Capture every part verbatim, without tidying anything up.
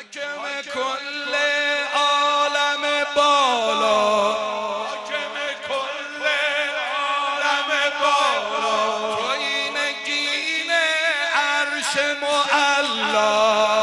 حاکم کل عالم بالا، حاکم کل عالم بالا، تو این نگین عرش معلا،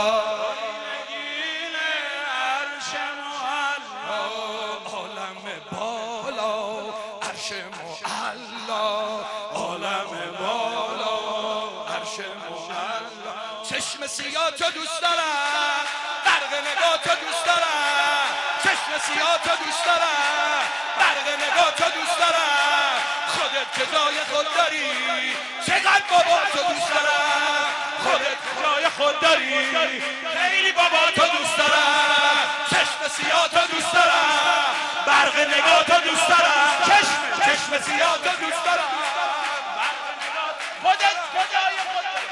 نگین عرش معلا، عالم بالا عرش معلا، عالم بالا عرش معلا. چشم سیاه تو دوست دارم، برق نگاه تو دوست دارم، چشم سیاه تو دوست دارم، برق نگاه تو دوست دارم، خودت که جای خود داری، چقدر بابا تو دوست دارم، خودت جای خود داری، خیلی بابا تو دوست دارم، چشم سیاه تو دوست دارم، برق نگاه تو دوست دارم، چشم چشم سیاه تو دوست دارم، برق نگاه خودت جای خود داری،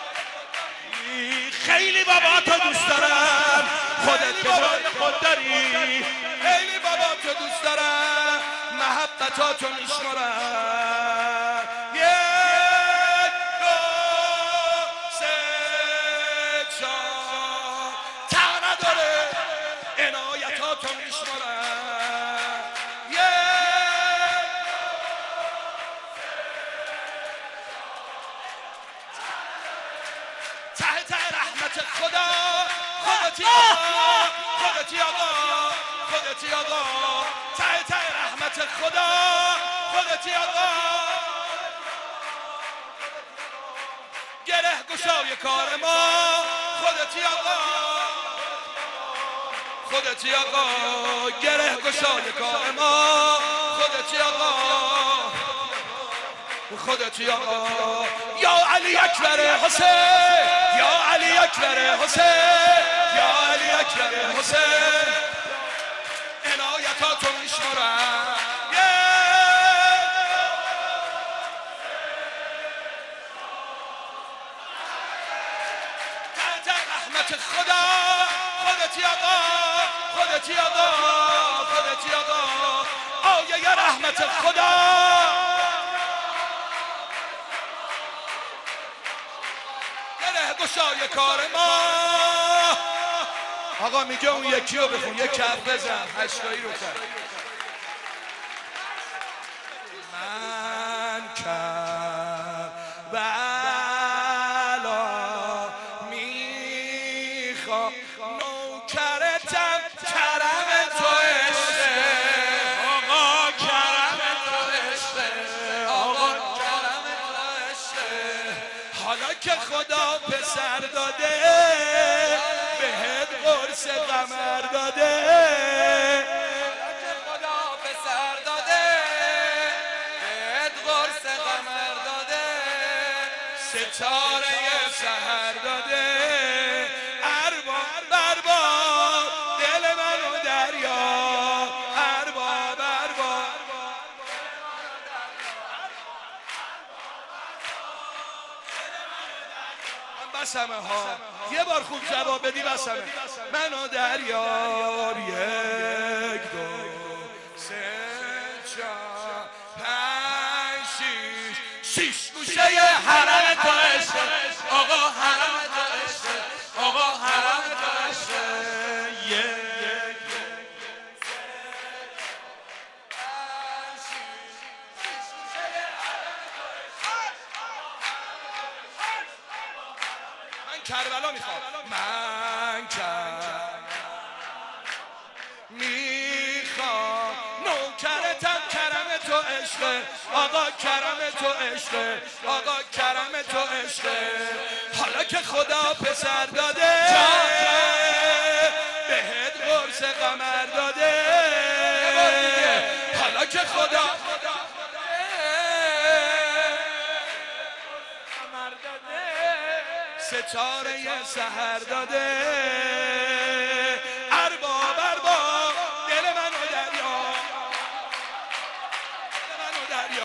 خیلی بابا تو دوست دارم، خودت که جای خود داری، خیلی بابا تو دوست دارم، محبتاتو میشمارم، یک دو سه چهار، ته نداره، عنایتاتو میشمارم، یک ته ته رحمت خدا، خودتی آقا، خودتی آقا، خودتی آقا، ته ته رحمت خدا، خودتی آقا، گره گشای کار ما، خودتی آقا، خودتی آقا، گره گشای کار ما، خودتی آقا، خودتی آقا، یا علی اکبر حسین، یا علی اکبر حسین، یا علی اکبر حسین، عنایتاتو میشمارم، تحت رحمت خدا، خودتی آقا، خودتی آقا، خودتی آقا، آیه رحمت خدا، گشای کار ما. آقا میگه اون یکی رو بخون، یک کف بزن، هشتایی رو کرد. من کربلا میخوام نوکرتم، کرم تو عشقه، آقا کرم تو عشقه، آقا کرم تو عشقه، حالا که خدا پسر داده بهت قرص قمر داده، حالا که خدا پسر داده بهت قرص قمر داده، ستاره سحر داده، ارباب ارباب دل منو دریا، ارباب ارباب بسمه ها، یه بار خوب جواب بدی بسمه، منو دریار، یک دو سه چهار پنج شیش، شیش گوشه حرم تو عشقه، آقا حرم تو عشقه، آقا حرم تو عشقه، یک کربلا میخوام، من کربلا میخوام نوکرتم، کرم تو عشقه، آقا کرم تو عشقه، آقا کرم تو عشقه، حالا که خدا پسر داده بهت قرص قمر داده، حالا که خدا ستاره سحر داده،